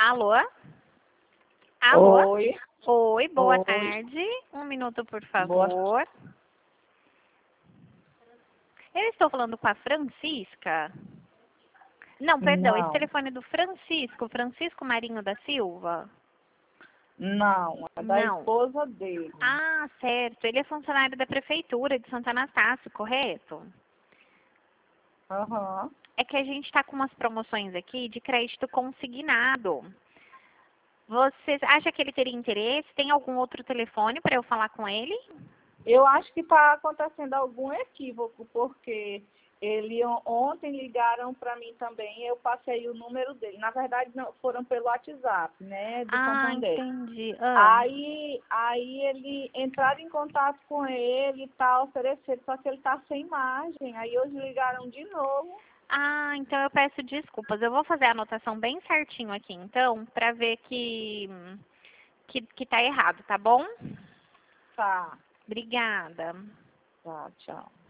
Alô? Alô? Oi. Oi, boa Oi. tarde. Um minuto, por Boa. favor. Eu estou falando com a Francisca? Não, perdão, esse Não, telefone é do Francisco, Francisco Marinho da Silva? não, é da Não. esposa dele. Ah, certo. Ele é funcionário da Prefeitura de Santo Anastácio, correto? Aham. É que a gente está com umas promoções aqui de crédito consignado. Você acha que ele teria interesse? Tem algum outro telefone para eu falar com ele? Eu acho que está acontecendo algum equívoco, porque ontem ligaram para mim também, eu passei o número dele. Na verdade, não, foram pelo WhatsApp, né, do Ah, Santander. entendi. Aí ele entraram em contato com ele e tal, ofereceram, só que ele está sem margem. Aí hoje ligaram de novo. Ah, então eu peço desculpas. Eu vou fazer a anotação bem certinho aqui, então, para ver que tá errado, tá bom? Tá, Obrigada. tá, tchau.